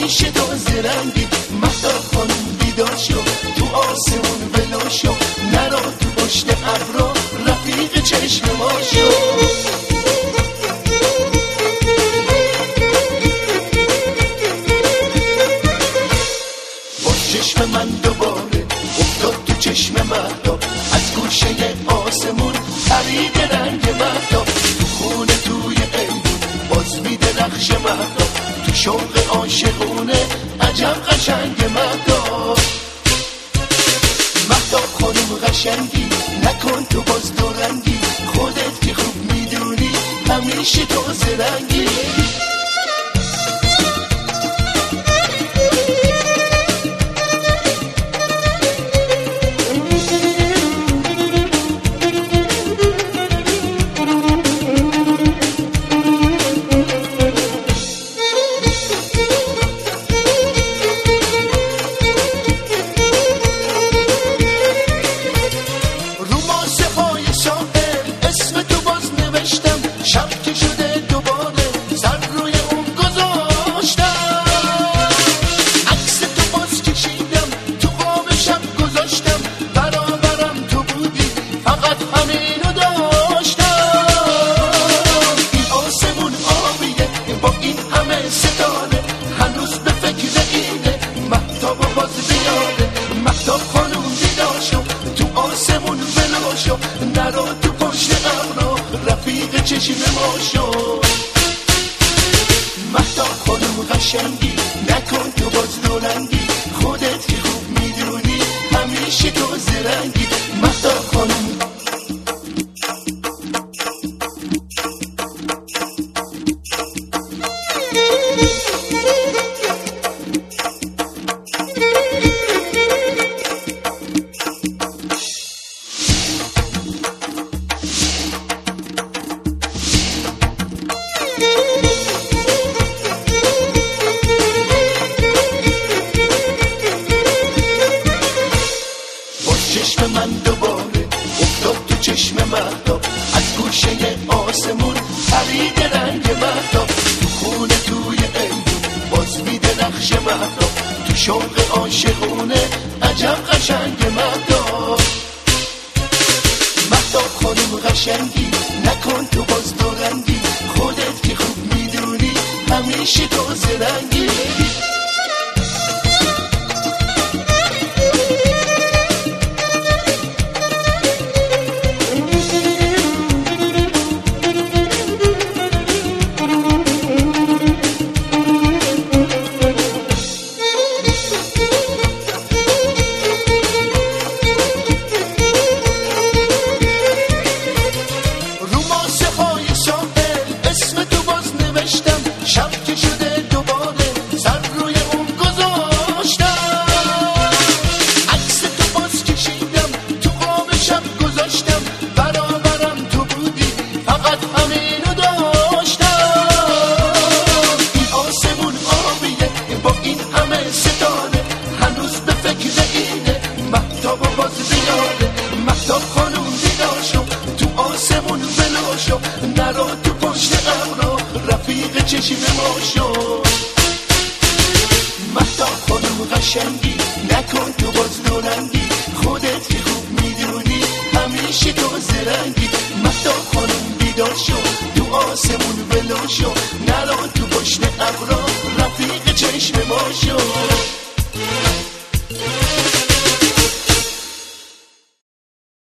همیشه تو زرنگی. مهتاب خانم بیدار شو، تو آسمون ولو شو، نرو تو پشت ابرا، رفیق چشم ما شو. با چشم من دوباره افتاد تو چشم مهتاب، از گوشه آسمون پرید رنگ مهتاب. تو خونه توی ایدون باز میده نقش مهتاب، تو شوق عاشقونه عجب قشنگ مهتاب. مهتاب خانم قشنگی، نکن تو باز دورنگی، خودت که خوب میدونی همیشه تو زرنگی. شب که شده دوباره سر روی اون گذاشتم، عکس تو باز کشیدم تو خواب شب گذاشتم، برابرم تو بودی فقط همینو داشتم. این آسمون آبیه با این همه ستاره، هنوز به فکر اینه مهتاب باز بیاره. مهتاب خانوم بیدار شو، تو آسمون ولو شو، نرو تو پشت ابرا، رفیق چشم ما شو. مهتاب خانم قشنگی، نکن تو باز دورنگی، خودت که خوب میدونی همیشه تو زرنگی. مهتاب خانم چشم من دوباره افتاد تو چشم مهتاب، از گوشه آسمون پرید رنگ مهتاب. تو خونه توی ایدون باز میده نقش مهتاب، تو شوق عاشقونه عجب قشنگ مهتاب. مهتاب خانم قشنگی، نکن تو باز دورنگی، خودت که خوب میدونی همیشه تو زرنگی. شب که شده دوباره سر روی اون گذاشتم، عکس تو باز کشیدم تو خواب شب گذاشتم، برابرم تو بودی فقط همینو داشتم. این آسمون آبیه با این همه ستاره، هنوز به فکر اینه مهتاب باز بیاره. مهتاب خانوم بیدار شو، تو آسمون ولو شو، نرو تو پشت ابرا، رفیق چشم ما شو. مهتاب خانم قشنگی، نکن تو باز دورنگی، خودت که خوب میدونی همیشه تو زرنگی. مهتاب خانم بیدار شو، تو آسمون ولو شو، نرو تو پشت ابرا، رفیق چشم ما شو.